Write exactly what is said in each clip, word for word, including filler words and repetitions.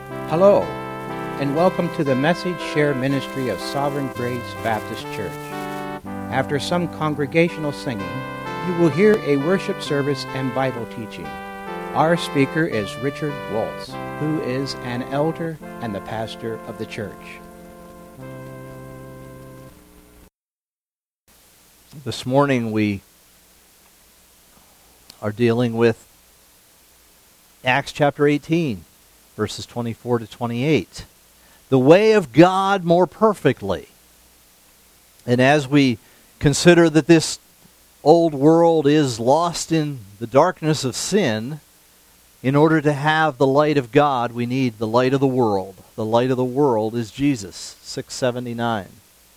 Hello, and welcome to the Message Share Ministry of Sovereign Grace Baptist Church. After some congregational singing, you will hear a worship service and Bible teaching. Our speaker is Richard Waltz, who is an elder and the pastor of the church. This morning we are dealing with Acts chapter eighteen, verses twenty-four to twenty-eight. The way of God more perfectly. And as we consider that this old world is lost in the darkness of sin, in order to have the light of God, we need the light of the world. The light of the world is Jesus, six seventy-nine.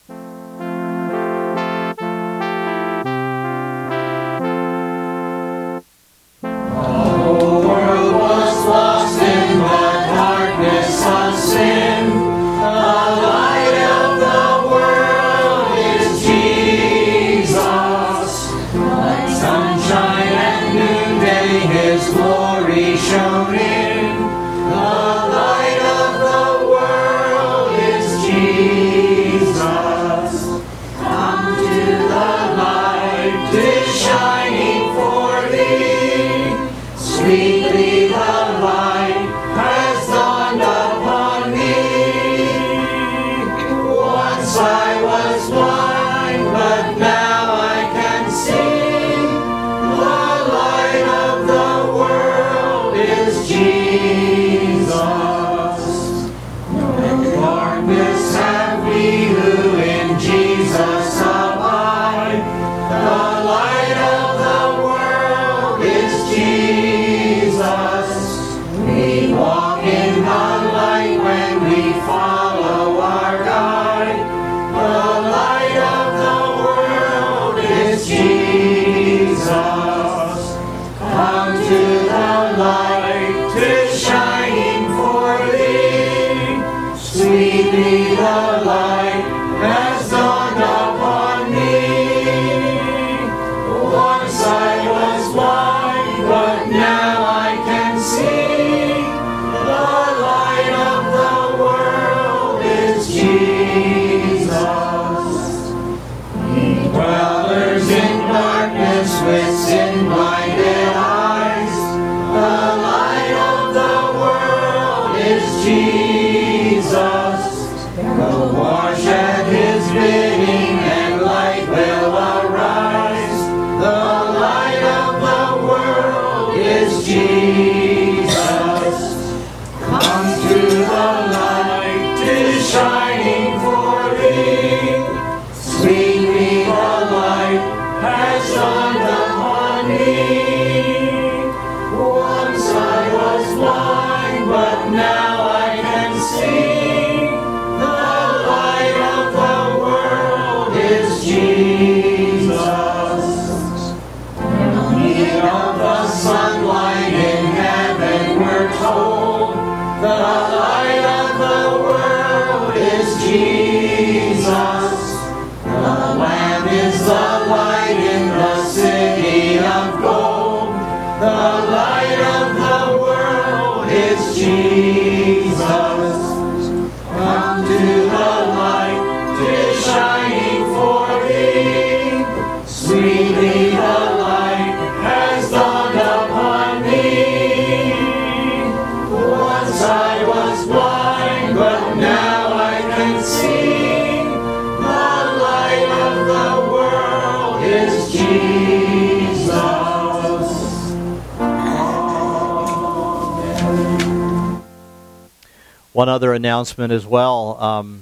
One other announcement as well. Um,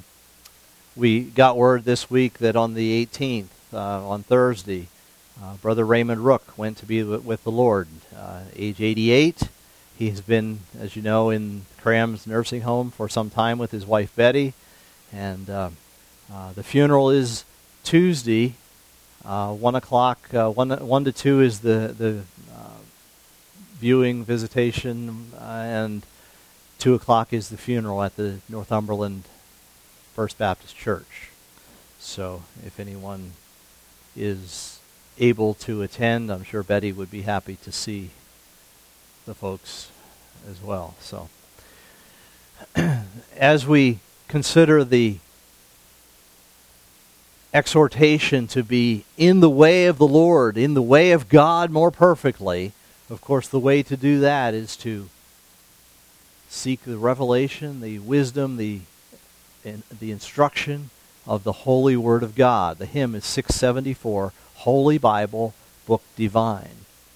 we got word this week that on the eighteenth, uh, on Thursday, uh, Brother Raymond Rook went to be with the Lord, uh, age eighty-eight. He has been, as you know, in Cram's nursing home for some time with his wife Betty. And uh, uh, the funeral is Tuesday, uh, one o'clock. Uh, one one to two is the the uh, viewing visitation, uh, and Two o'clock is the funeral at the Northumberland First Baptist Church. So if anyone is able to attend, I'm sure Betty would be happy to see the folks as well. So as we consider the exhortation to be in the way of the Lord, in the way of God more perfectly, of course the way to do that is to seek the revelation, the wisdom, the, the instruction of the Holy Word of God. The hymn is six seventy-four, Holy Bible, Book Divine.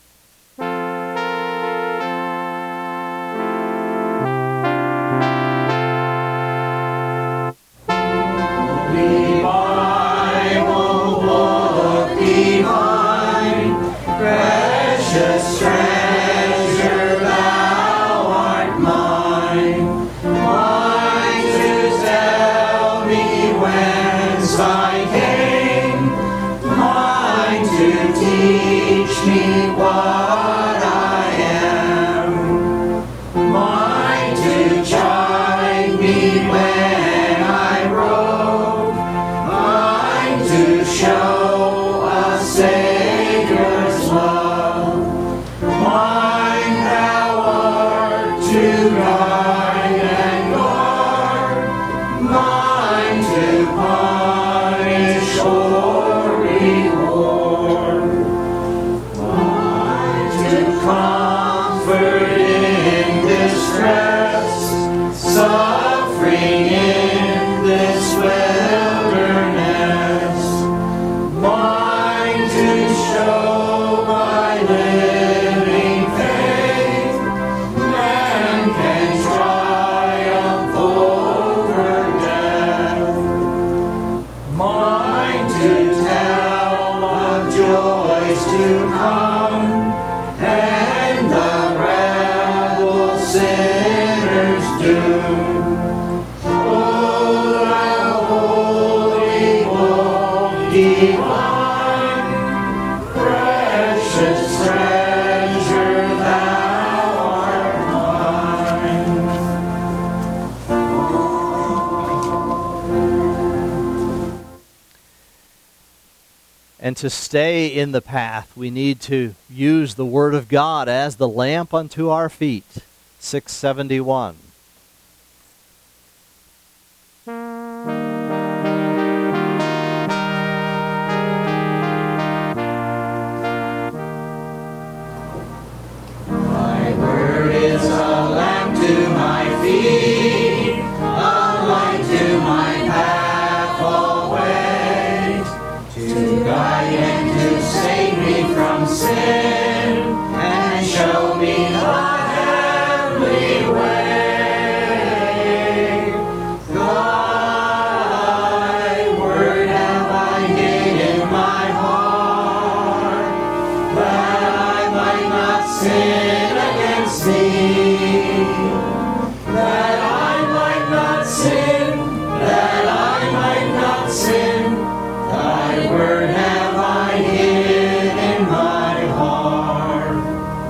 And to stay in the path, we need to use the Word of God as the lamp unto our feet. six seventy-one. My Word is a lamp to my feet, a light to my path always, to guide and to save me from sin, and show me the heavenly way. Thy word have I hid in my heart, that I might not sin against thee, that I might not sin, that I might not sin. Thy word have I hid in my heart.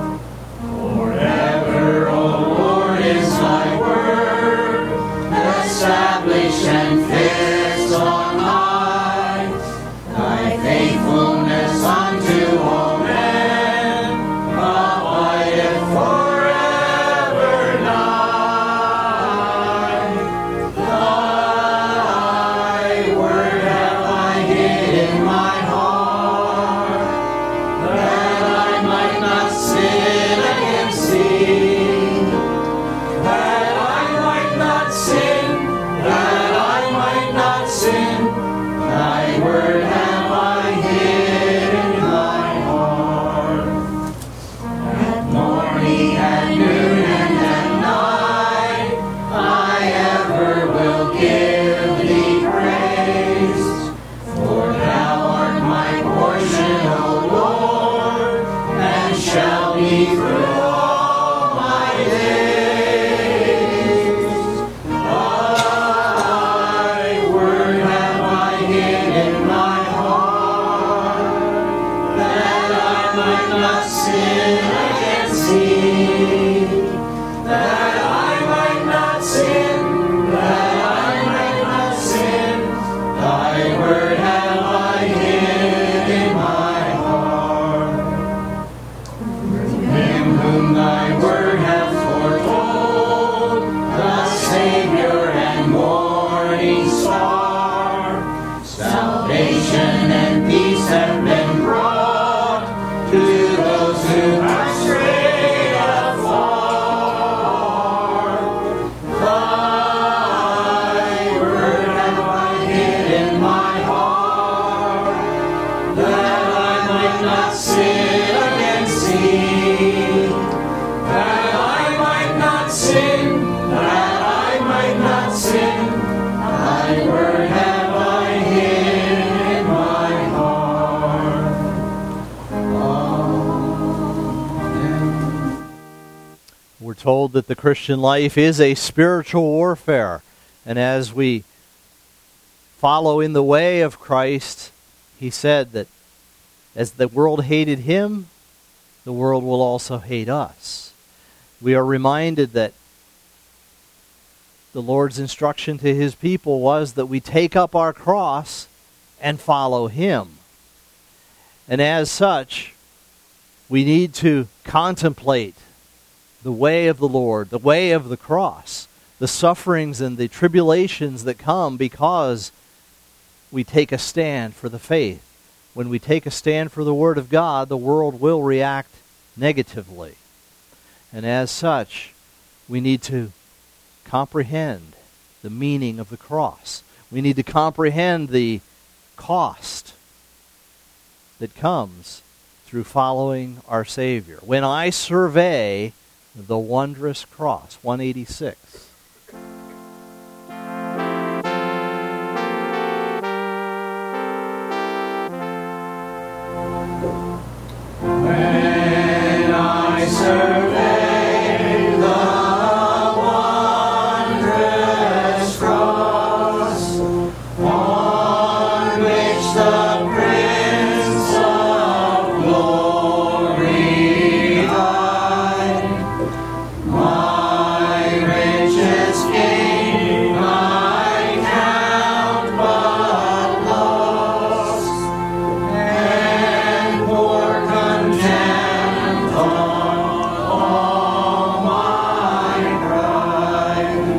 Forever, O Lord, is thy word, established and fixed on high. Thy faithfulness unto all men abideth forever nigh. Thy word have I hid in my heart, that I might not sin against thee, that I told that the Christian life is a spiritual warfare. And as we follow in the way of Christ, he said that as the world hated him, the world will also hate us. We are reminded that the Lord's instruction to his people was that we take up our cross and follow him. And as such, we need to contemplate the way of the Lord, the way of the cross, the sufferings and the tribulations that come because we take a stand for the faith. When we take a stand for the Word of God, the world will react negatively. And as such, we need to comprehend the meaning of the cross. We need to comprehend the cost that comes through following our Savior. When I survey the wondrous cross, one eighty-six. When I survey the wondrous cross on which the Prince of Glory died, my richest gain I count but loss, and pour contempt on all my pride.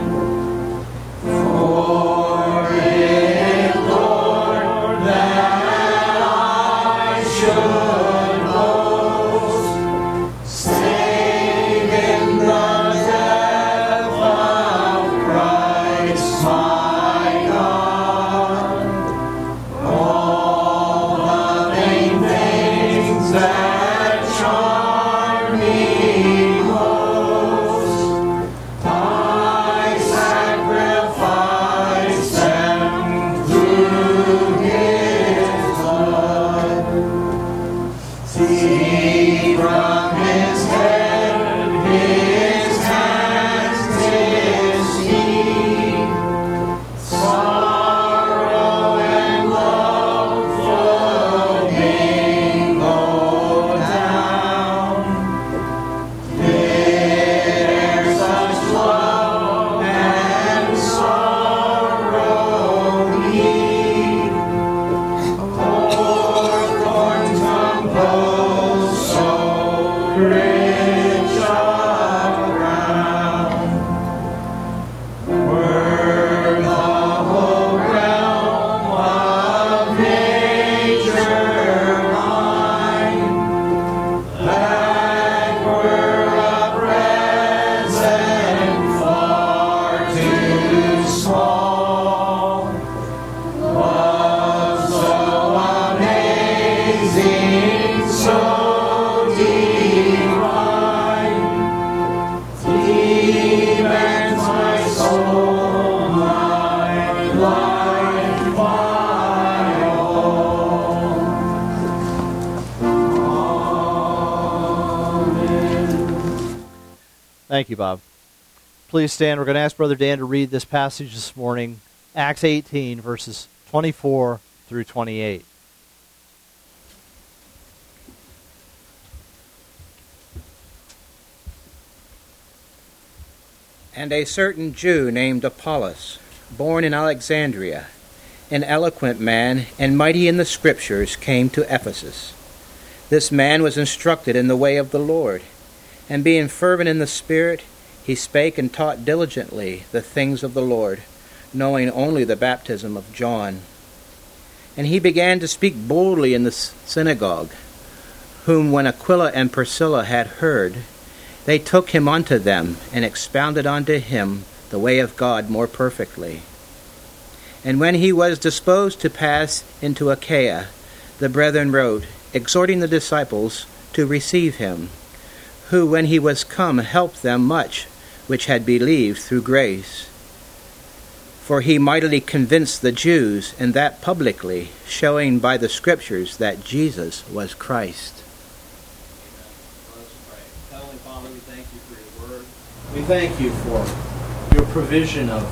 For it, Lord, that I should boast, save in the death of Christ my God. All the vain things that charm me most, I sacrifice them through his blood. See from his head, his hands, his feet, sorrow and love flowing go down. There such love and sorrow meet, o'er thorns composed so rich a ground. Were the whole realm of nature mine, that were a present far too small. Love so amazing, so divine, demands my soul, my life, my all. Amen. Thank you, Bob. Please stand. We're going to ask Brother Dan to read this passage this morning, Acts eighteen, verses twenty-four through twenty-eight. And a certain Jew named Apollos, born in Alexandria, an eloquent man and mighty in the Scriptures, came to Ephesus. This man was instructed in the way of the Lord, and being fervent in the Spirit, he spake and taught diligently the things of the Lord, knowing only the baptism of John. And he began to speak boldly in the synagogue, whom when Aquila and Priscilla had heard, they took him unto them, and expounded unto him the way of God more perfectly. And when he was disposed to pass into Achaia, the brethren wrote, exhorting the disciples to receive him, who, when he was come, helped them much which had believed through grace. For he mightily convinced the Jews, and that publicly, showing by the Scriptures that Jesus was Christ. Let us pray. Heavenly Father, we thank you for your word. We thank you for your provision of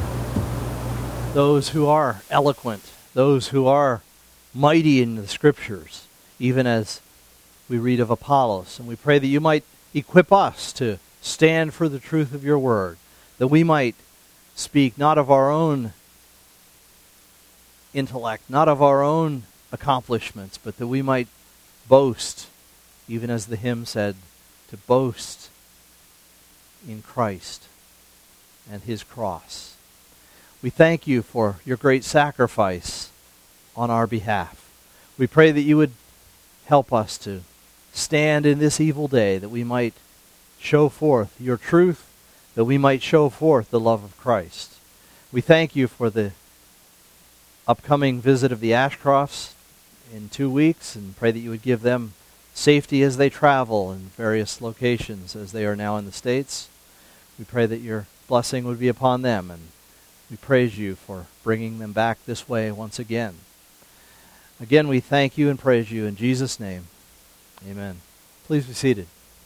those who are eloquent, those who are mighty in the Scriptures, even as we read of Apollos. And we pray that you might equip us to stand for the truth of your word, that we might speak not of our own intellect, not of our own accomplishments, but that we might boast, even as the hymn said, to boast in Christ and his cross. We thank you for your great sacrifice on our behalf. We pray that you would help us to stand in this evil day, that we might show forth your truth, that we might show forth the love of Christ. We thank you for the upcoming visit of the Ashcrofts in two weeks, and pray that you would give them safety as they travel in various locations as they are now in the States. We pray that your blessing would be upon them, and we praise you for bringing them back this way once again. Again, we thank you and praise you in Jesus' name. Amen. Please be seated.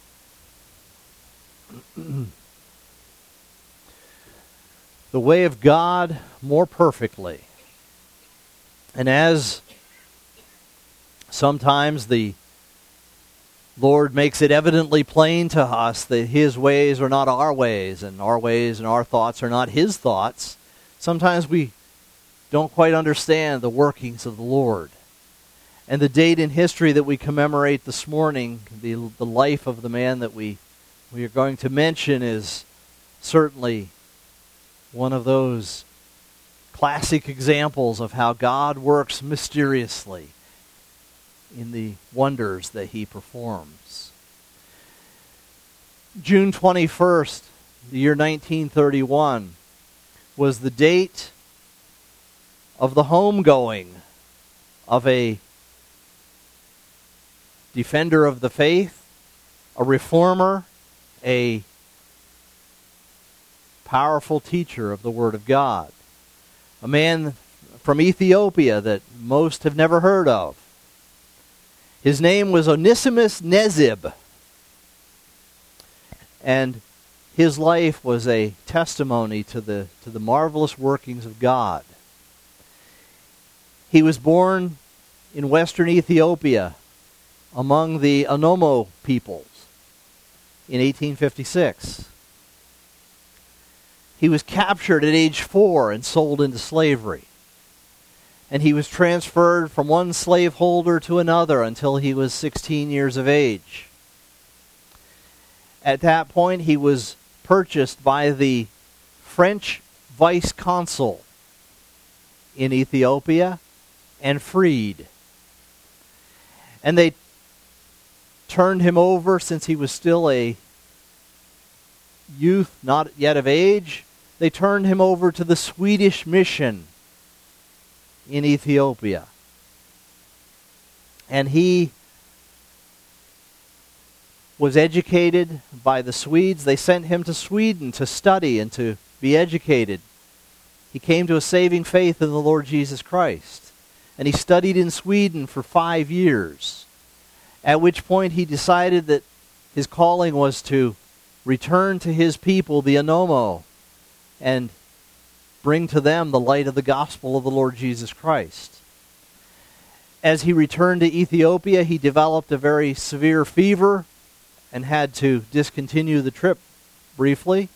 The way of God more perfectly. And as sometimes the Lord makes it evidently plain to us that his ways are not our ways, and our ways and our thoughts are not his thoughts, sometimes we don't quite understand the workings of the Lord. And the date in history that we commemorate this morning, the, the life of the man that we, we are going to mention, is certainly one of those classic examples of how God works mysteriously in the wonders that he performs. June twenty-first, the year nineteen thirty-one, was the date of the homegoing of a defender of the faith, a reformer, a powerful teacher of the Word of God, a man from Ethiopia that most have never heard of. His name was Onesimus Nezib, and his life was a testimony to the to the marvelous workings of God. He was born in western Ethiopia among the Anomo peoples in eighteen fifty-six. He was captured at age four and sold into slavery. And he was transferred from one slaveholder to another until he was sixteen years of age. At that point, he was purchased by the French vice consul in Ethiopia and freed. And they turned him over, since he was still a youth, not yet of age, they turned him over to the Swedish mission in Ethiopia. And he was educated by the Swedes. They sent him to Sweden to study and to be educated. He came to a saving faith in the Lord Jesus Christ. And he studied in Sweden for five years. At which point he decided that his calling was to return to his people, the Anomo, and bring to them the light of the gospel of the Lord Jesus Christ. As he returned to Ethiopia, he developed a very severe fever and had to discontinue the trip briefly.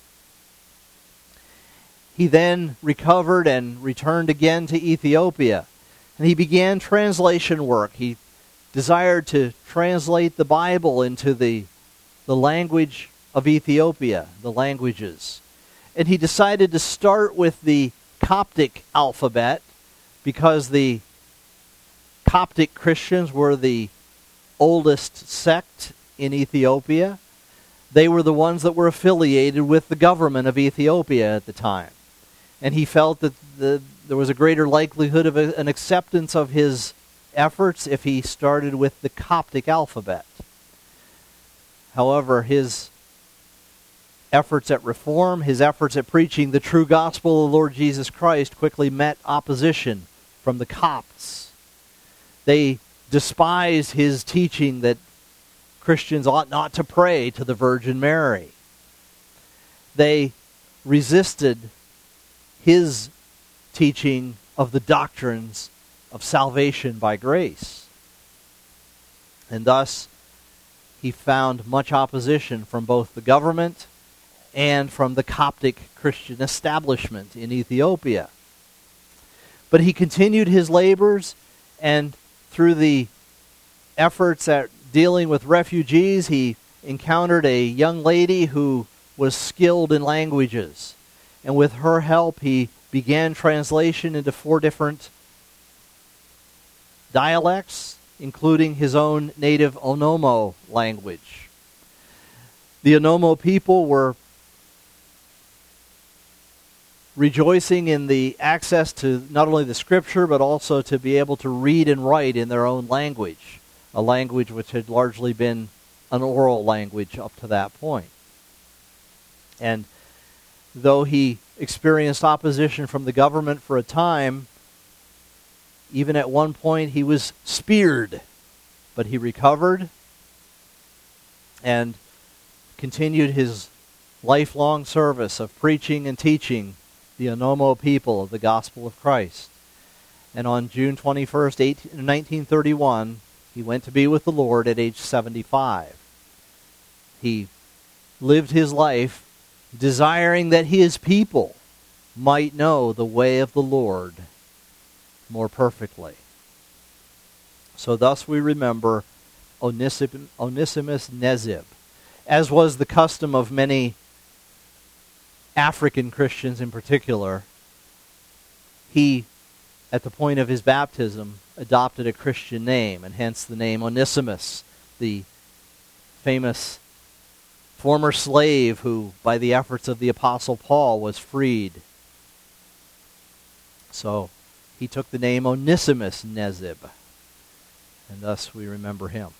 He then recovered and returned again to Ethiopia, and he began translation work. He desired to translate the Bible into the, the language of Ethiopia, the languages. And he decided to start with the Coptic alphabet because the Coptic Christians were the oldest sect in Ethiopia. They were the ones that were affiliated with the government of Ethiopia at the time. And he felt that the, there was a greater likelihood of a, an acceptance of his efforts if he started with the Coptic alphabet. However, his efforts at reform, his efforts at preaching the true gospel of the Lord Jesus Christ quickly met opposition from the Copts. They despised his teaching that Christians ought not to pray to the Virgin Mary. they resisted his teaching of the doctrines of salvation by grace. And thus, he found much opposition from both the government and from the Coptic Christian establishment in Ethiopia. But he continued his labors, and through the efforts at dealing with refugees, he encountered a young lady who was skilled in languages. And with her help, he began translation into four different dialects, including his own native Onomo language. The Onomo people were rejoicing in the access to not only the scripture, but also to be able to read and write in their own language, a language which had largely been an oral language up to that point. And though he experienced opposition from the government for a time, even at one point he was speared, but he recovered and continued his lifelong service of preaching and teaching the Onomo people of the gospel of Christ. And on June twenty-first, nineteen thirty-one, he went to be with the Lord at age seventy-five. He lived his life desiring that his people might know the way of the Lord more perfectly. So thus we remember Onesimus, Onesimus Nezib, as was the custom of many African Christians in particular. He, at the point of his baptism, adopted a Christian name, and hence the name Onesimus, the famous former slave who, by the efforts of the Apostle Paul, was freed. So he took the name Onesimus Nezib, and thus we remember him.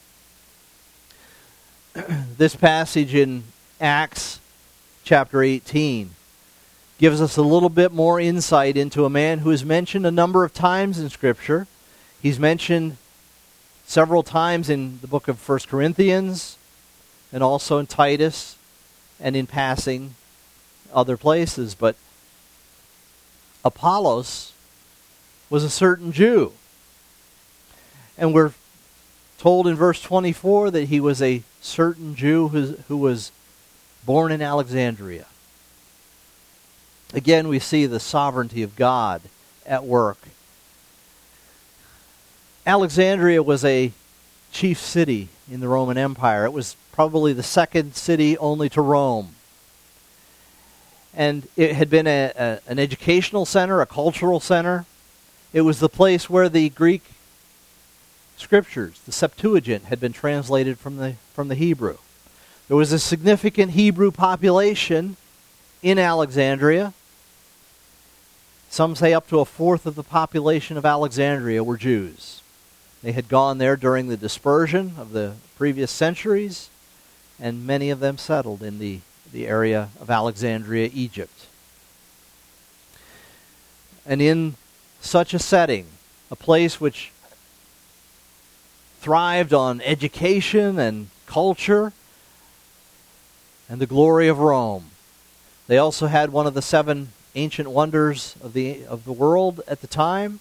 This passage in Acts chapter eighteen gives us a little bit more insight into a man who is mentioned a number of times in Scripture. He's mentioned several times in the book of First Corinthians, and also in Titus, and in passing other places. But Apollos was a certain Jew. And we're told in verse twenty-four that he was a certain Jew who, who was born in Alexandria. Again, we see the sovereignty of God at work. Alexandria was a chief city in the Roman Empire. It was probably the second city only to Rome. And it had been a, a, an educational center, a cultural center. It was the place where the Greek scriptures, the Septuagint, had been translated from the from the Hebrew. There was a significant Hebrew population in Alexandria. Some say up to a fourth of the population of Alexandria were Jews. They had gone there during the dispersion of the previous centuries, and many of them settled in the, the area of Alexandria, Egypt. And in such a setting, a place which thrived on education and culture and the glory of Rome. They also had one of the seven ancient wonders of the of the world at the time.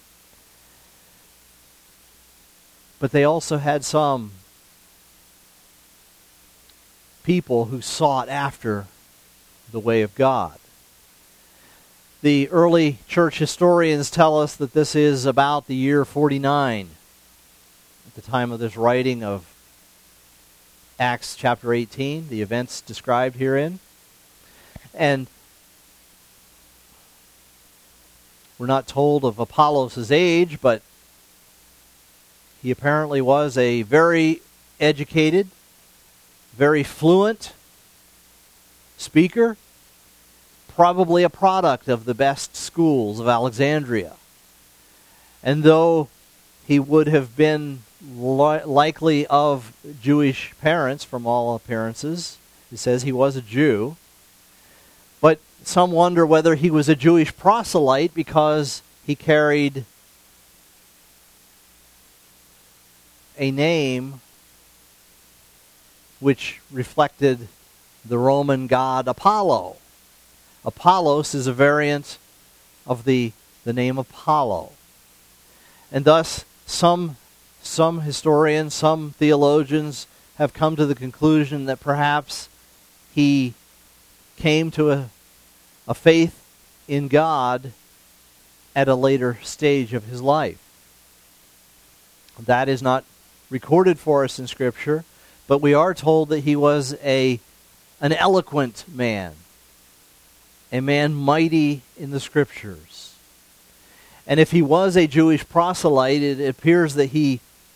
But they also had some people who sought after the way of God. The early church historians tell us that this is about the year forty-nine at the time of this writing of Acts chapter eighteen, the events described herein. And we're not told of Apollos' age, but he apparently was a very educated, very fluent speaker, probably a product of the best schools of Alexandria. And though he would have been li- likely of Jewish parents from all appearances, it says he was a Jew, but some wonder whether he was a Jewish proselyte because he carried a name which reflected the Roman god Apollo. Apollos is a variant of the, the name Apollo. And thus, some, some historians, some theologians have come to the conclusion that perhaps he came to a, a faith in God at a later stage of his life. That is not recorded for us in Scripture, but we are told that he was a an eloquent man, a man mighty in the Scriptures. And if he was a Jewish proselyte, it appears that he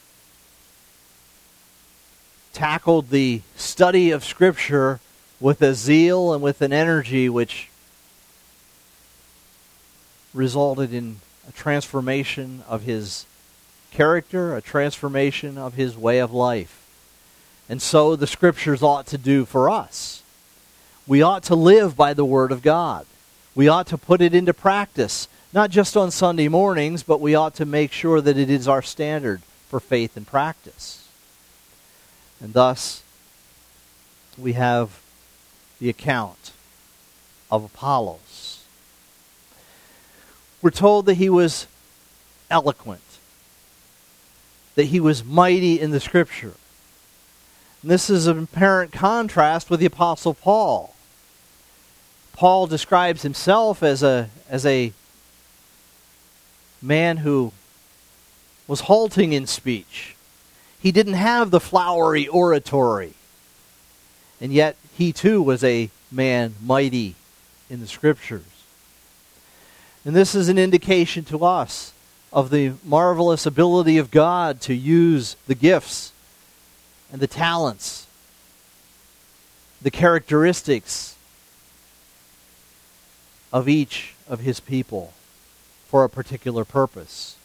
tackled the study of Scripture with a zeal and with an energy which resulted in a transformation of his character, a transformation of his way of life. And so the Scriptures ought to do for us. We ought to live by the Word of God. We ought to put it into practice, not just on Sunday mornings, but we ought to make sure that it is our standard for faith and practice. And thus, we have the account of Apollos. We're told that he was eloquent, that he was mighty in the Scripture. And this is an apparent contrast with the Apostle Paul. Paul describes himself as a, as a man who was halting in speech. He didn't have the flowery oratory. And yet he too was a man mighty in the Scriptures. And this is an indication to us of the marvelous ability of God to use the gifts and the talents, the characteristics of each of his people for a particular purpose.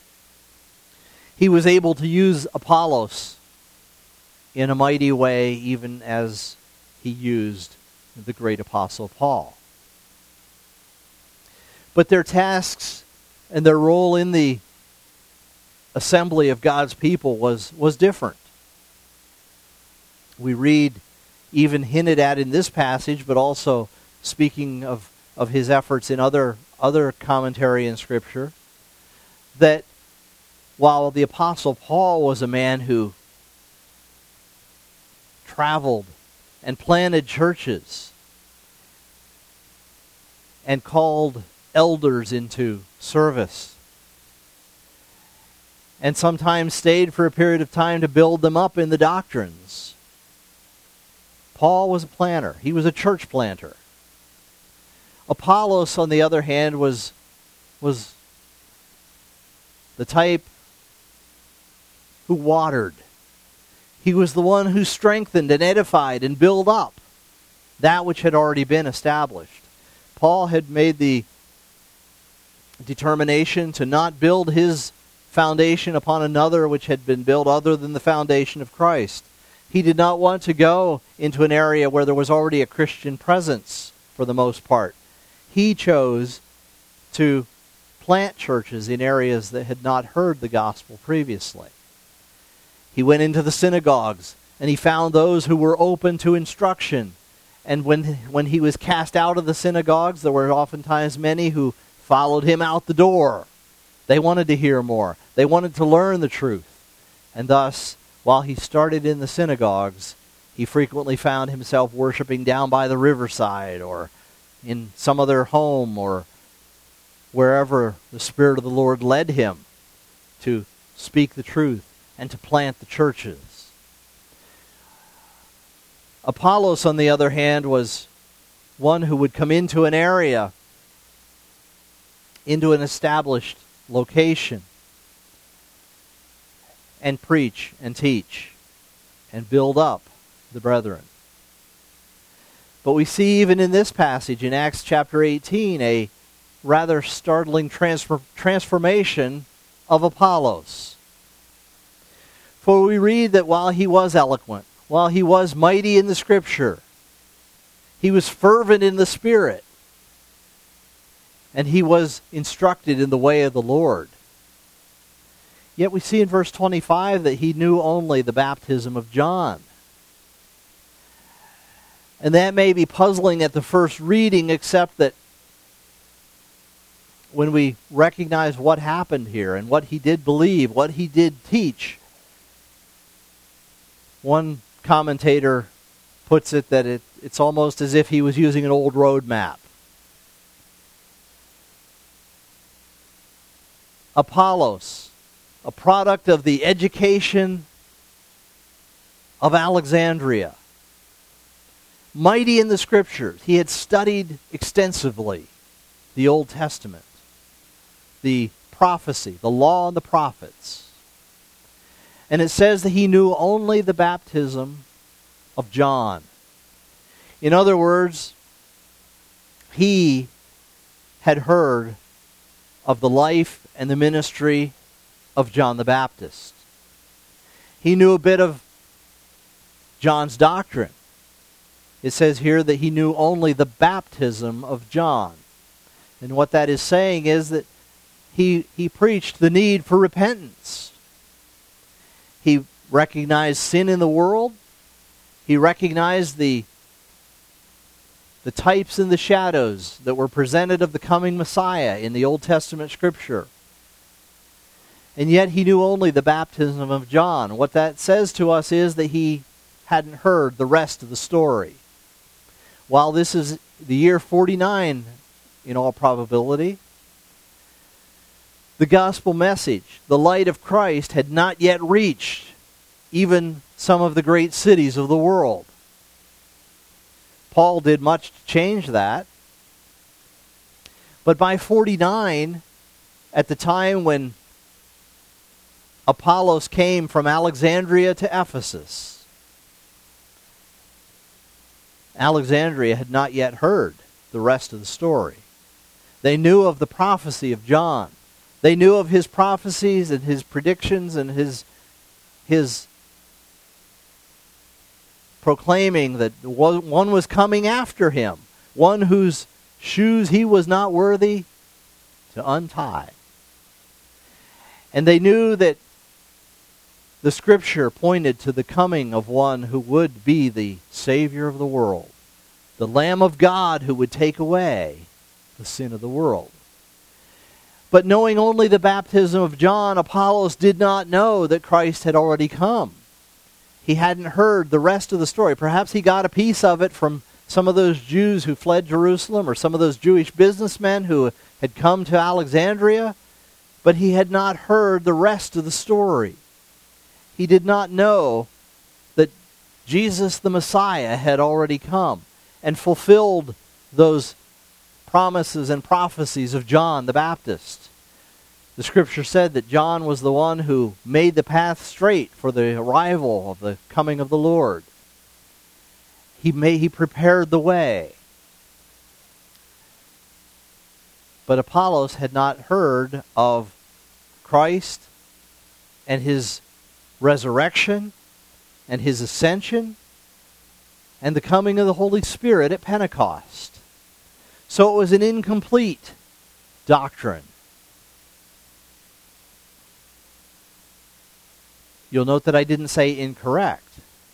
He was able to use Apollos in a mighty way, even as he used the great apostle Paul. But their tasks and their role in the assembly of God's people was, was different. We read, even hinted at in this passage, but also speaking of, of his efforts in other, other commentary in Scripture, that while the Apostle Paul was a man who traveled and planted churches and called elders into service, and sometimes stayed for a period of time to build them up in the doctrines, Paul was a planter. He was a church planter. Apollos, on the other hand, was, was the type who watered. He was the one who strengthened and edified and built up that which had already been established. Paul had made the determination to not build his foundation upon another which had been built other than the foundation of Christ. He did not want to go into an area where there was already a Christian presence for the most part. He chose to plant churches in areas that had not heard the gospel previously. He went into the synagogues and he found those who were open to instruction. And when, when he was cast out of the synagogues, there were oftentimes many who followed him out the door. They wanted to hear more. They wanted to learn the truth. And thus, while he started in the synagogues, he frequently found himself worshiping down by the riverside or in some other home or wherever the Spirit of the Lord led him to speak the truth and to plant the churches. Apollos, on the other hand, was one who would come into an area, into an established location, and preach and teach and build up the brethren. But we see even in this passage in Acts chapter eighteen a rather startling transfer, transformation of Apollos. For we read that while he was eloquent, while he was mighty in the Scripture, he was fervent in the Spirit, and he was instructed in the way of the Lord. Yet we see in verse twenty-five that he knew only the baptism of John. And that may be puzzling at the first reading, except that when we recognize what happened here and what he did believe, what he did teach, one commentator puts it that it, it's almost as if he was using an old road map. Apollos, a product of the education of Alexandria, mighty in the Scriptures. He had studied extensively the Old Testament, the prophecy, the law and the prophets. And it says that he knew only the baptism of John. In other words, he had heard of the life and the ministry of John the Baptist. He knew a bit of John's doctrine. It says here that he knew only the baptism of John. And what that is saying is that he, he preached the need for repentance. He recognized sin in the world. He recognized the, the types and the shadows that were presented of the coming Messiah in the Old Testament Scripture. And yet he knew only the baptism of John. What that says to us is that he hadn't heard the rest of the story. While this is the year forty-nine, in all probability, the gospel message, the light of Christ, had not yet reached even some of the great cities of the world. Paul did much to change that. But by forty-nine, at the time when Apollos came from Alexandria to Ephesus, Alexandria had not yet heard the rest of the story. They knew of the prophecy of John. They knew of his prophecies and his predictions and his, his proclaiming that one was coming after him, one whose shoes he was not worthy to untie. And they knew that the Scripture pointed to the coming of one who would be the Savior of the world, the Lamb of God who would take away the sin of the world. But knowing only the baptism of John, Apollos did not know that Christ had already come. He hadn't heard the rest of the story. Perhaps he got a piece of it from some of those Jews who fled Jerusalem or some of those Jewish businessmen who had come to Alexandria, but he had not heard the rest of the story. He did not know that Jesus the Messiah had already come and fulfilled those promises and prophecies of John the Baptist. The Scripture said that John was the one who made the path straight for the arrival of the coming of the Lord. He made, he prepared the way. But Apollos had not heard of Christ and his resurrection and his ascension and the coming of the Holy Spirit at Pentecost. So it was an incomplete doctrine. You'll note that I didn't say incorrect.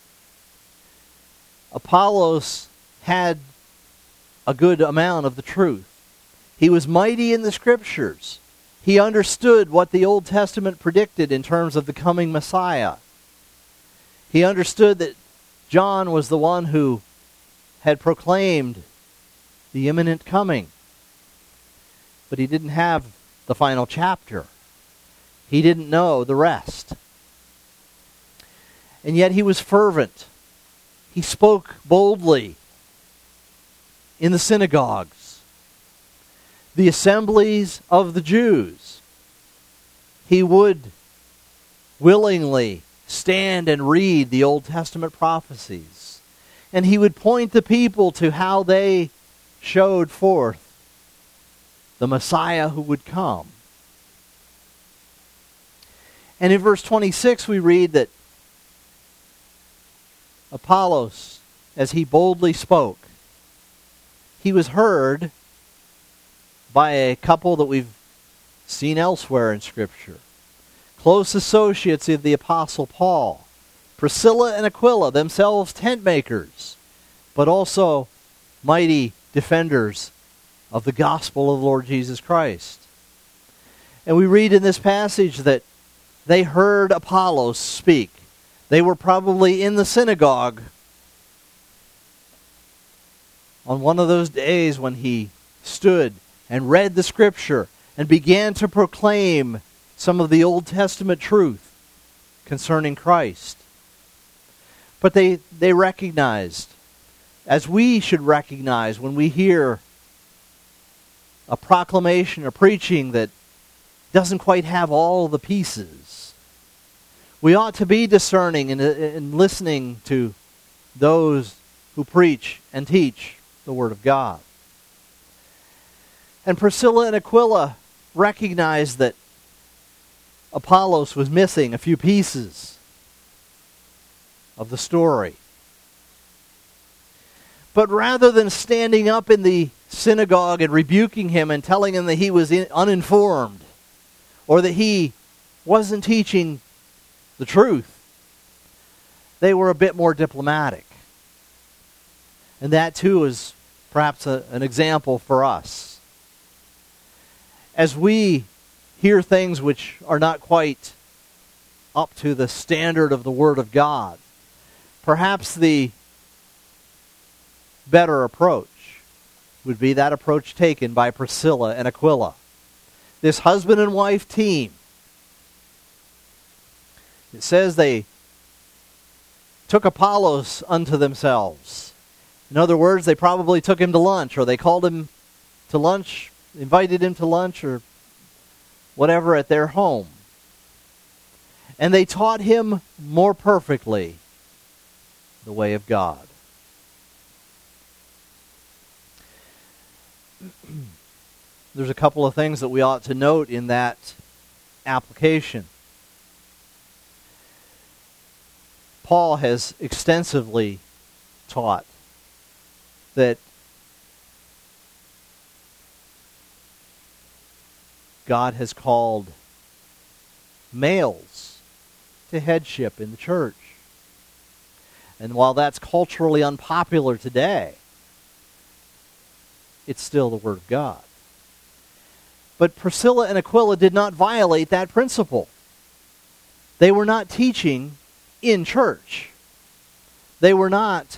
Apollos had a good amount of the truth. He was mighty in the Scriptures. He understood what the Old Testament predicted in terms of the coming Messiah. He understood that John was the one who had proclaimed the imminent coming. But he didn't have the final chapter. He didn't know the rest. And yet he was fervent. He spoke boldly in the synagogues, the assemblies of the Jews. He would willingly stand and read the Old Testament prophecies. And he would point the people to how they showed forth the Messiah who would come. And in verse twenty-six we read that Apollos, as he boldly spoke, he was heard by a couple that we've seen elsewhere in Scripture. Close associates of the Apostle Paul, Priscilla and Aquila, themselves tent makers. but also mighty defenders of the gospel of the Lord Jesus Christ. And we read in this passage that they heard Apollos speak. They were probably in the synagogue on one of those days when he stood and read the Scripture and began to proclaim some of the Old Testament truth concerning Christ. But they, they recognized, as we should recognize when we hear a proclamation or preaching that doesn't quite have all the pieces, we ought to be discerning in, in listening to those who preach and teach the Word of God. And Priscilla and Aquila recognized that Apollos was missing a few pieces of the story. But rather than standing up in the synagogue and rebuking him and telling him that he was in, uninformed or that he wasn't teaching the truth, they were a bit more diplomatic. And that too is perhaps a, an example for us. As we hear things which are not quite up to the standard of the Word of God, perhaps the better approach would be that approach taken by Priscilla and Aquila. This husband and wife team. It says they took Apollos unto themselves. In other words, they probably took him to lunch, or they called him to lunch, invited him to lunch, or whatever at their home. And they taught him more perfectly the way of God. There's a couple of things that we ought to note in that application. Paul has extensively taught that God has called males to headship in the church. And while that's culturally unpopular today, it's still the Word of God. But Priscilla and Aquila did not violate that principle. They were not teaching in church. They were not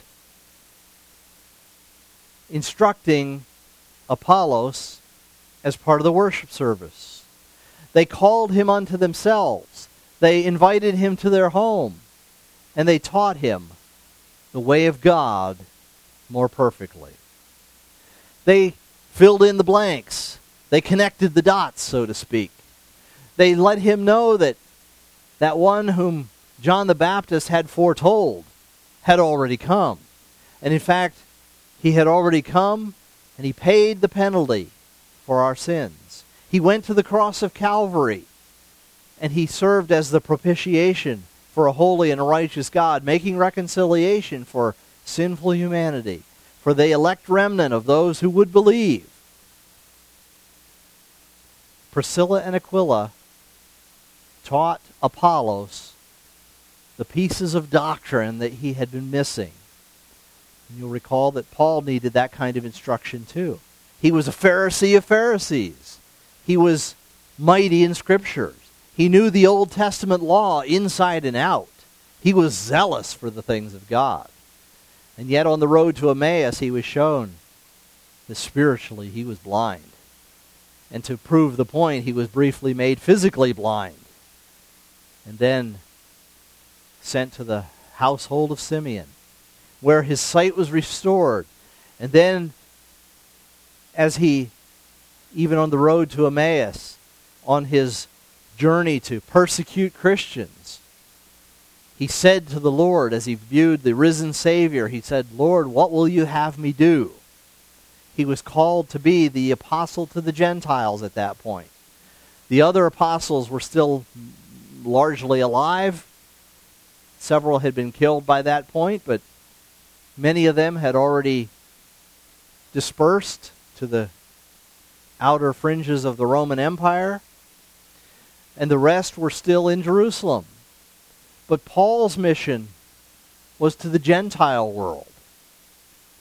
instructing Apollos as part of the worship service. They called him unto themselves. They invited him to their home. And they taught him the way of God more perfectly. They filled in the blanks. They connected the dots, so to speak. They let him know that that one whom John the Baptist had foretold had already come. And in fact, he had already come and he paid the penalty for our sins. He went to the cross of Calvary and he served as the propitiation for a holy and a righteous God, making reconciliation for sinful humanity, for the elect remnant of those who would believe. Priscilla and Aquila taught Apollos the pieces of doctrine that he had been missing. And you'll recall that Paul needed that kind of instruction too. He was a Pharisee of Pharisees. He was mighty in Scriptures. He knew the Old Testament law inside and out. He was zealous for the things of God. And yet on the road to Emmaus, he was shown that spiritually he was blind. And to prove the point, he was briefly made physically blind. And then sent to the household of Simeon, where his sight was restored. And then, as he, even on the road to Emmaus, on his journey to persecute Christians, he said to the Lord, as he viewed the risen Savior, he said, "Lord, what will you have me do?" He was called to be the apostle to the Gentiles at that point. The other apostles were still largely alive. Several had been killed by that point, but many of them had already dispersed to the outer fringes of the Roman Empire, and the rest were still in Jerusalem. But Paul's mission was to the Gentile world.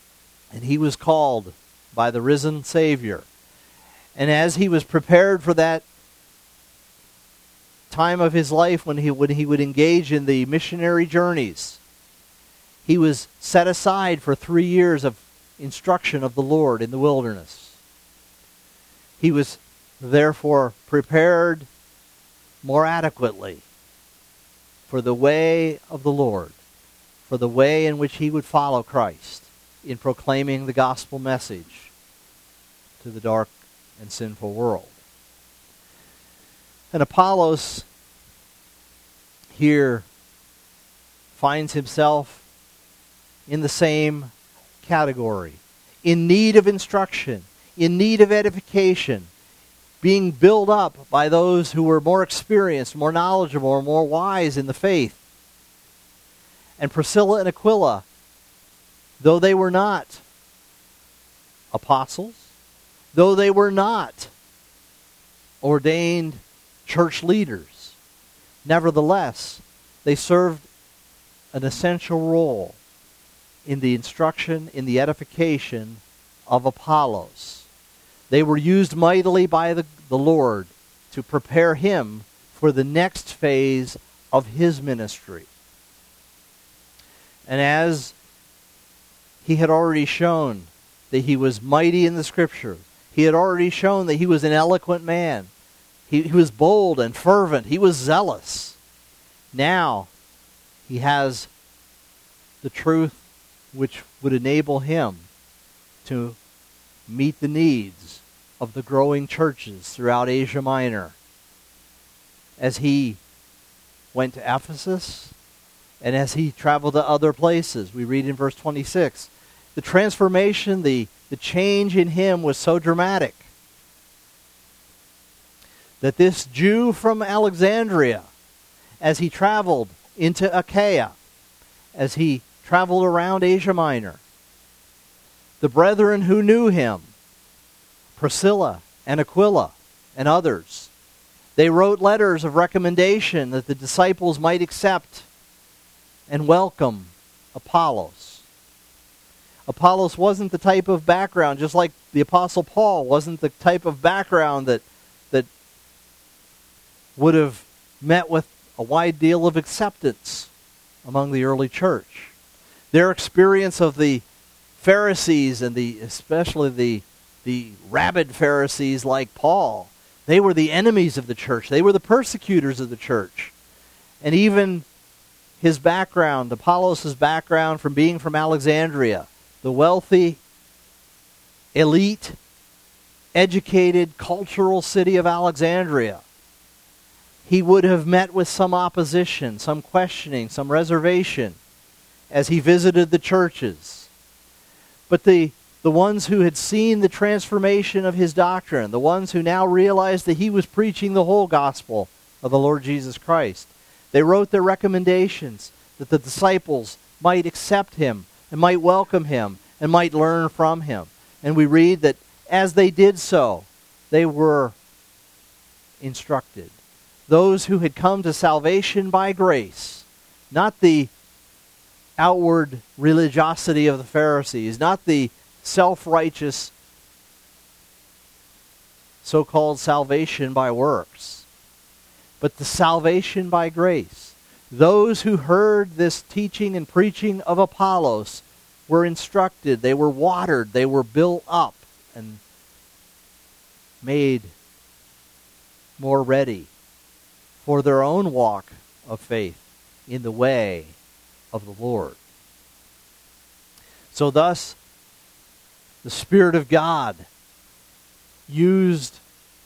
And he was called by the risen Savior. And as he was prepared for that time of his life when he would, he would engage in the missionary journeys, he was set aside for three years of instruction of the Lord in the wilderness. He was therefore prepared more adequately for the way of the Lord, for the way in which he would follow Christ in proclaiming the gospel message to the dark and sinful world. And Apollos here finds himself in the same category, in need of instruction, in need of edification, being built up by those who were more experienced, more knowledgeable, or more wise in the faith. And Priscilla and Aquila, though they were not apostles, though they were not ordained church leaders, nevertheless, they served an essential role in the instruction, in the edification of Apollos. They were used mightily by the, the Lord to prepare him for the next phase of his ministry. And as he had already shown that he was mighty in the Scripture, he had already shown that he was an eloquent man. He, he was bold and fervent. He was zealous. Now he has the truth which would enable him to meet the needs of the growing churches throughout Asia Minor. As he went to Ephesus and as he traveled to other places, we read in verse twenty-six, the transformation, the, the change in him was so dramatic that this Jew from Alexandria, as he traveled into Achaia, as he traveled around Asia Minor, the brethren who knew him, Priscilla and Aquila and others, they wrote letters of recommendation that the disciples might accept and welcome Apollos. Apollos wasn't the type of background, just like the Apostle Paul wasn't the type of background that, that would have met with a wide deal of acceptance among the early church. Their experience of the Pharisees, and the especially the, the rabid Pharisees like Paul, they were the enemies of the church. They were the persecutors of the church. And even his background, Apollos' background from being from Alexandria, the wealthy, elite, educated, cultural city of Alexandria, he would have met with some opposition, some questioning, some reservation as he visited the churches. But the, the ones who had seen the transformation of his doctrine, the ones who now realized that he was preaching the whole gospel of the Lord Jesus Christ, they wrote their recommendations that the disciples might accept him and might welcome him and might learn from him. And we read that as they did so, they were instructed. Those who had come to salvation by grace, not the outward religiosity of the Pharisees, not the self-righteous so-called salvation by works, but the salvation by grace. Those who heard this teaching and preaching of Apollos were instructed, they were watered, they were built up and made more ready for their own walk of faith in the way of the Lord. So thus, the Spirit of God used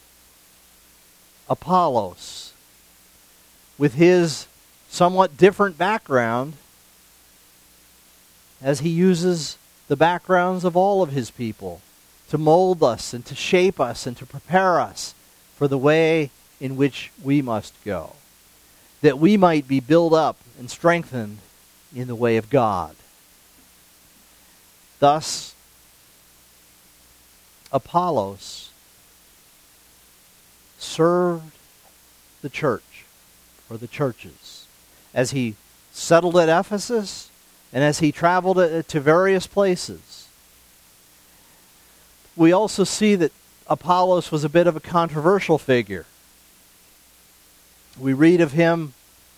Apollos with his somewhat different background as he uses the backgrounds of all of his people to mold us and to shape us and to prepare us for the way in which we must go, that we might be built up and strengthened in the way of God. Thus, Apollos served the church, or the churches, as he settled at Ephesus and as he traveled to various places. we also see that Apollos was a bit of a controversial figure. We read of him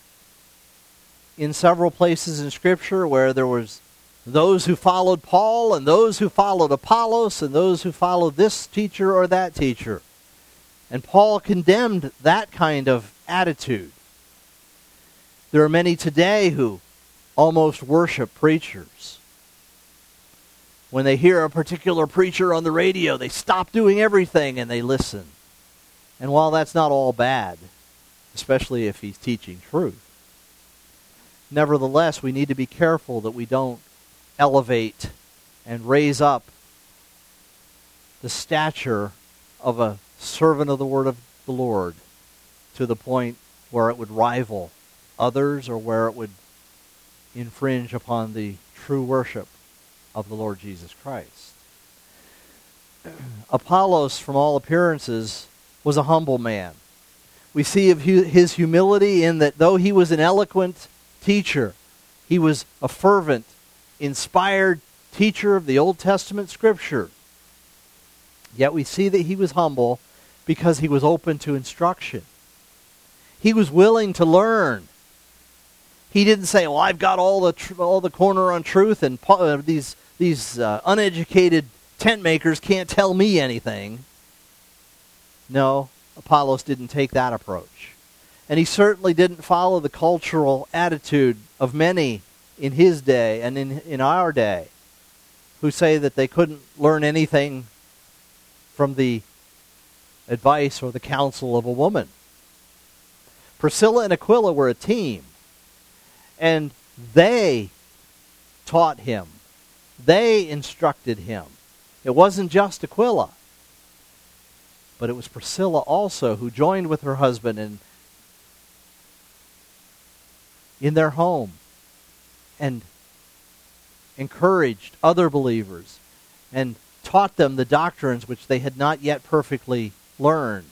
in several places in Scripture where there was those who followed Paul and those who followed Apollos and those who followed this teacher or that teacher. And Paul condemned that kind of attitude. There are many today who almost worship preachers. When they hear a particular preacher on the radio, they stop doing everything and they listen. And while that's not all bad, especially if he's teaching truth, nevertheless, we need to be careful that we don't elevate and raise up the stature of a servant of the word of the Lord to the point where it would rival others or where it would infringe upon the true worship of the Lord Jesus Christ. Apollos, from all appearances, was a humble man. We see of his humility in that though he was an eloquent teacher, he was a fervent, inspired teacher of the Old Testament Scripture. Yet we see that he was humble because he was open to instruction. He was willing to learn. He didn't say, well, I've got all the tr- all the corner on truth, and uh, these, these uh, uneducated tent makers can't tell me anything. No, Apollos didn't take that approach. And he certainly didn't follow the cultural attitude of many in his day and in, in our day who say that they couldn't learn anything from the advice or the counsel of a woman. Priscilla and Aquila were a team, and they taught him. They instructed him. It wasn't just Aquila, but it was Priscilla also who joined with her husband in, in their home and encouraged other believers and taught them the doctrines which they had not yet perfectly learned.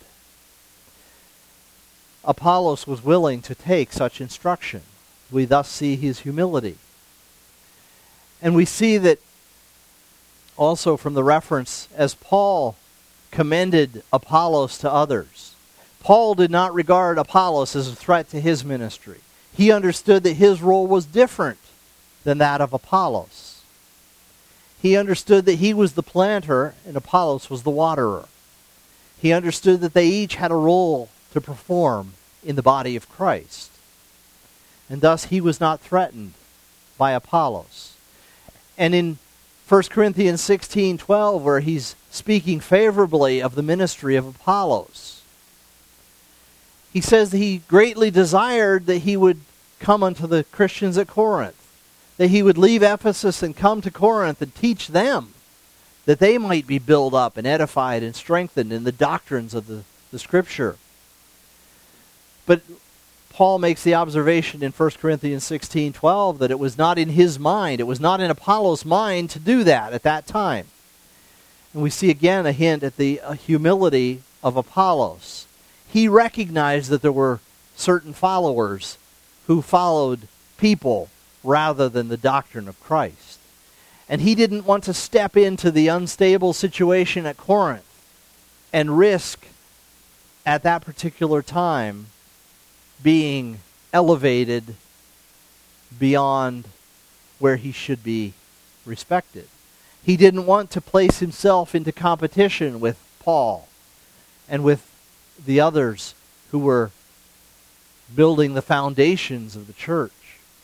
Apollos was willing to take such instruction. We thus see his humility. And we see that also from the reference as Paul commended Apollos to others. Paul did not regard Apollos as a threat to his ministry. He understood that his role was different than that of Apollos. He understood that he was the planter and Apollos was the waterer. He understood that they each had a role to perform in the body of Christ. And thus he was not threatened by Apollos. And in First Corinthians sixteen twelve, where he's speaking favorably of the ministry of Apollos, he says that he greatly desired that he would come unto the Christians at Corinth, that he would leave Ephesus and come to Corinth and teach them, that they might be built up and edified and strengthened in the doctrines of the, the Scripture. But Paul makes the observation in First Corinthians sixteen twelve that it was not in his mind, it was not in Apollos' mind to do that at that time. And we see again a hint at the uh, humility of Apollos. He recognized that there were certain followers who followed people rather than the doctrine of Christ. And he didn't want to step into the unstable situation at Corinth and risk at that particular time being elevated beyond where he should be respected. He didn't want to place himself into competition with Paul and with the others who were building the foundations of the church.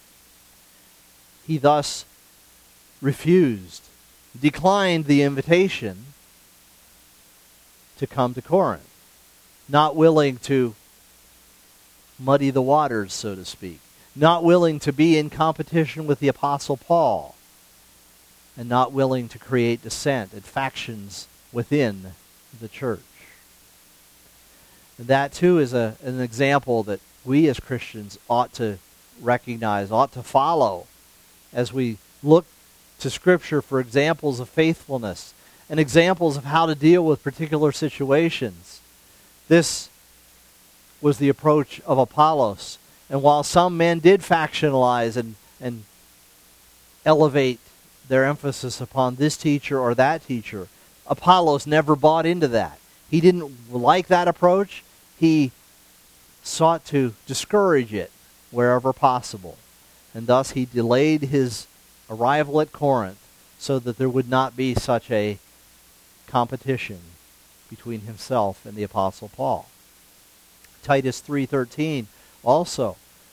He thus refused, declined the invitation to come to Corinth, not willing to muddy the waters, so to speak, not willing to be in competition with the Apostle Paul, and not willing to create dissent and factions within the church. And that too is a, an example that we as Christians ought to recognize, ought to follow as we look to Scripture for examples of faithfulness and examples of how to deal with particular situations. This was the approach of Apollos. And while some men did factionalize and, and elevate their emphasis upon this teacher or that teacher, Apollos never bought into that. He didn't like that approach. He sought to discourage it wherever possible. And thus he delayed his arrival at Corinth so that there would not be such a competition between himself and the Apostle Paul. Titus three thirteen also,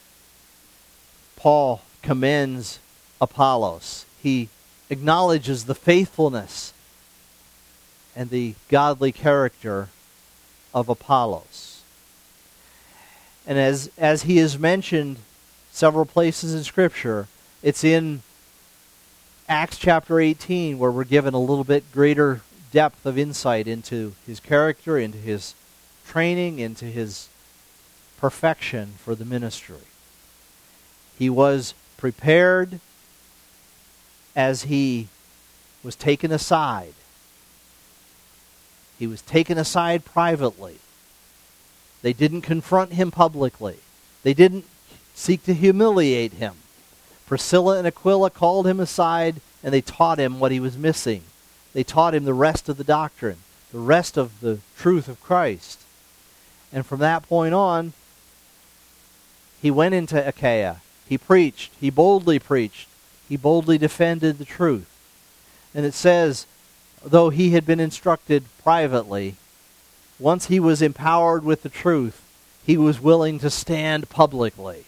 Paul commends Apollos. He acknowledges the faithfulness and the godly character of Apollos. And as, as he is mentioned several places in Scripture, it's in Acts chapter eighteen where we're given a little bit greater depth of insight into his character, into his training, into his perfection for the ministry. He was prepared as he was taken aside. He was taken aside privately. They didn't confront him publicly. They didn't seek to humiliate him. Priscilla and Aquila called him aside and they taught him what he was missing. They taught him the rest of the doctrine, the rest of the truth of Christ. And from that point on, he went into Achaia. He preached. He boldly preached. He boldly defended the truth. And it says, though he had been instructed privately, once he was empowered with the truth, he was willing to stand publicly.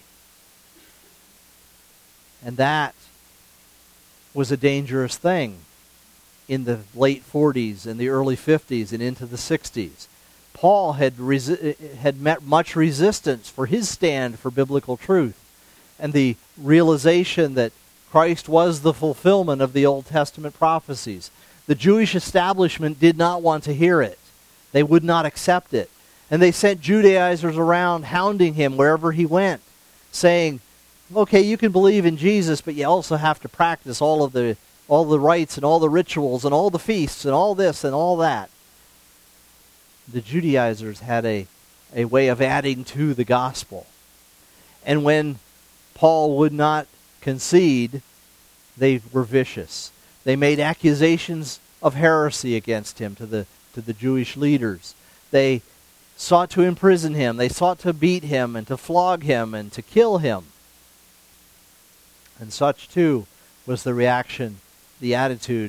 And that was a dangerous thing in the late forties and the early fifties and into the sixties. Paul had resi- had met much resistance for his stand for biblical truth and the realization that Christ was the fulfillment of the Old Testament prophecies. The Jewish establishment did not want to hear it. They would not accept it. And they sent Judaizers around hounding him wherever he went, saying, okay, you can believe in Jesus, but you also have to practice all of the all the rites and all the rituals and all the feasts and all this and all that. The Judaizers had a, a way of adding to the gospel. And when Paul would not concede, they were vicious. They made accusations of heresy against him to the to the Jewish leaders. They sought to imprison him. They sought to beat him and to flog him and to kill him. And such, too, was the reaction, the attitude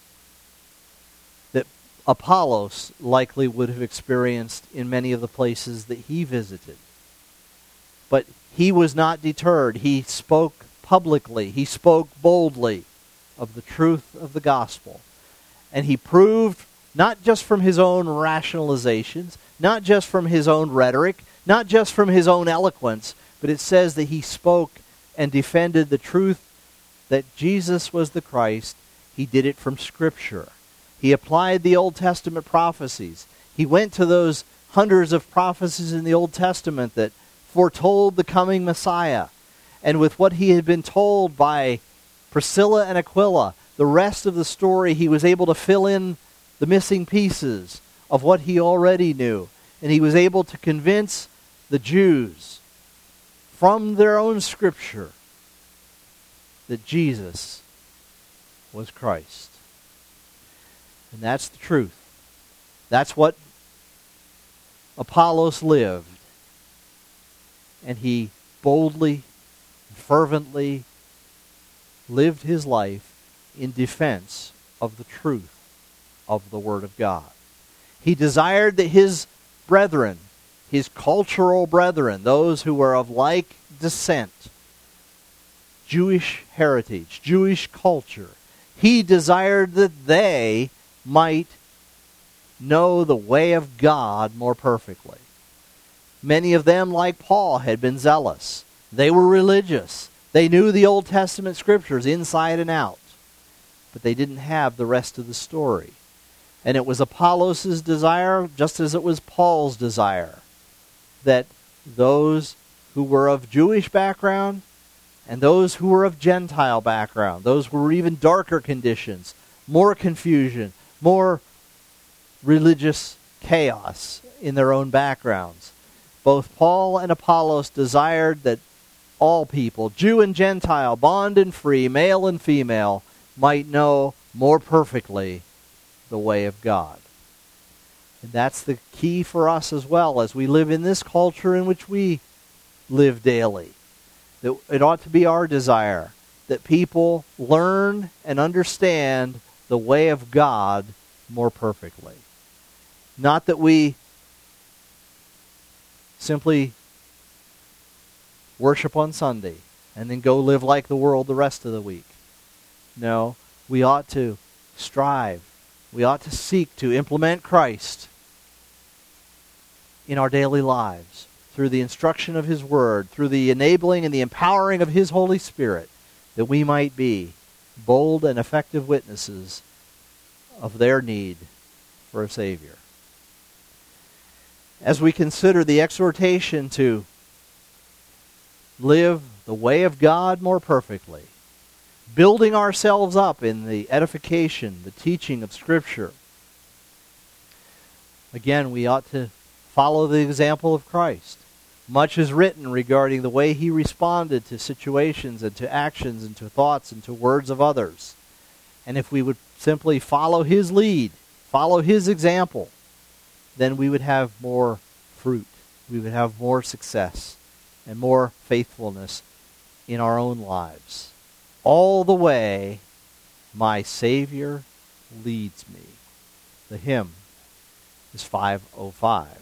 that Apollos likely would have experienced in many of the places that he visited. But he was not deterred. He spoke publicly. He spoke boldly of the truth of the gospel. And he proved, not just from his own rationalizations, not just from his own rhetoric, not just from his own eloquence, but it says that he spoke and defended the truth that Jesus was the Christ. He did it from Scripture. He applied the Old Testament prophecies. He went to those hundreds of prophecies in the Old Testament that foretold the coming Messiah. And with what he had been told by Priscilla and Aquila, the rest of the story, he was able to fill in the missing pieces of what he already knew. And he was able to convince the Jews from their own Scripture that Jesus was Christ. And that's the truth. That's what Apollos lived. And he boldly, fervently lived his life in defense of the truth of the Word of God. He desired that his brethren, his cultural brethren, those who were of like descent, Jewish heritage, Jewish culture, he desired that they might know the way of God more perfectly. Many of them, like Paul, had been zealous. They were religious. They knew the Old Testament Scriptures inside and out. But they didn't have the rest of the story. And it was Apollos' desire, just as it was Paul's desire, that those who were of Jewish background and those who were of Gentile background, those who were even darker conditions, more confusion, more religious chaos in their own backgrounds. Both Paul and Apollos desired that all people, Jew and Gentile, bond and free, male and female, might know more perfectly the way of God. And that's the key for us as well as we live in this culture in which we live daily. That it ought to be our desire that people learn and understand the way of God more perfectly. Not that we simply worship on Sunday and then go live like the world the rest of the week. No, we ought to strive. We ought to seek to implement Christ in our daily lives through the instruction of His Word, through the enabling and the empowering of His Holy Spirit, that we might be bold and effective witnesses of their need for a Savior. As we consider the exhortation to live the way of God more perfectly, building ourselves up in the edification, the teaching of Scripture, again, we ought to follow the example of Christ. Much is written regarding the way He responded to situations and to actions and to thoughts and to words of others. And if we would simply follow His lead, follow His example, then we would have more fruit. We would have more success and more faithfulness in our own lives. All the way, my Savior leads me. The hymn is five oh five.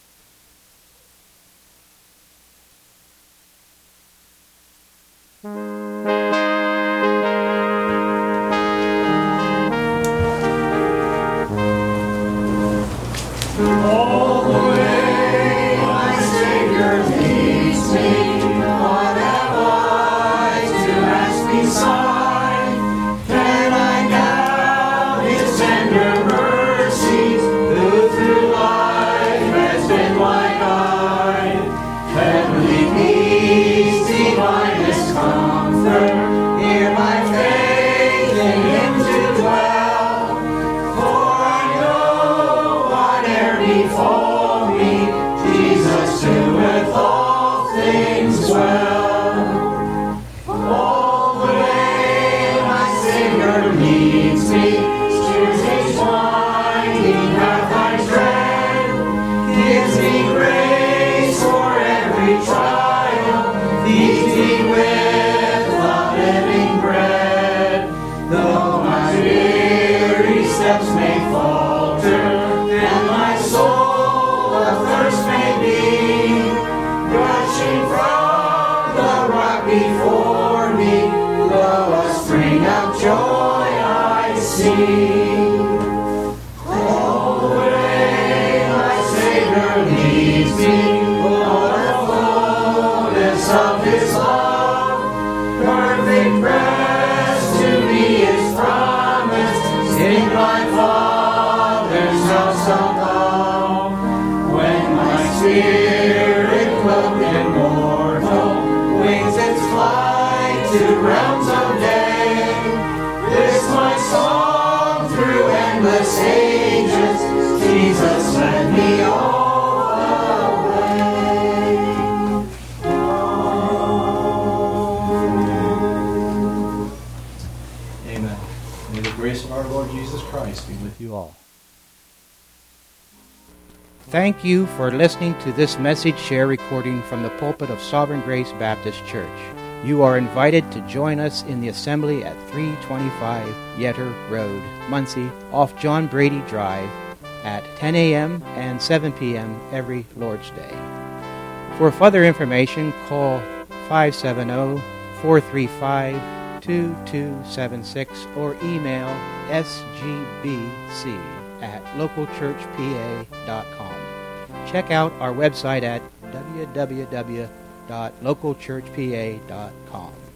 All the way my Savior leads me, what have I to ask beside? Can I doubt His tender mercies, who through life has been my guide? Heavenly peace, divinest comfort, hear my faith in Him to dwell. For I know whate'er befall me, Jesus doeth all things well. All the way my Savior leads me, steers His winding path I tread, gives me grace for every trial, feeds me with the living bread. Though my weary steps may falter, and my soul athirst may be, gushing from the rock before me, lo, a spring of joy I see. All the way my Savior leads me, what a fullness of His love, perfect rest to me is promised in my Father's house above. When my spirit cloaked in mortal wings its flight to realms of day, this my song through endless ages, Jesus led me all the way. Amen. May the grace of our Lord Jesus Christ be with you all. Thank you for listening to this message share recording from the pulpit of Sovereign Grace Baptist Church. You are invited to join us in the assembly at three twenty-five Yetter Road, Muncie, off John Brady Drive, at ten a.m. and seven p.m. every Lord's Day. For further information, call five seven zero, four three five, two two seven six or email s g b c at local church p a dot com. Check out our website at w w w dot local church p a dot com.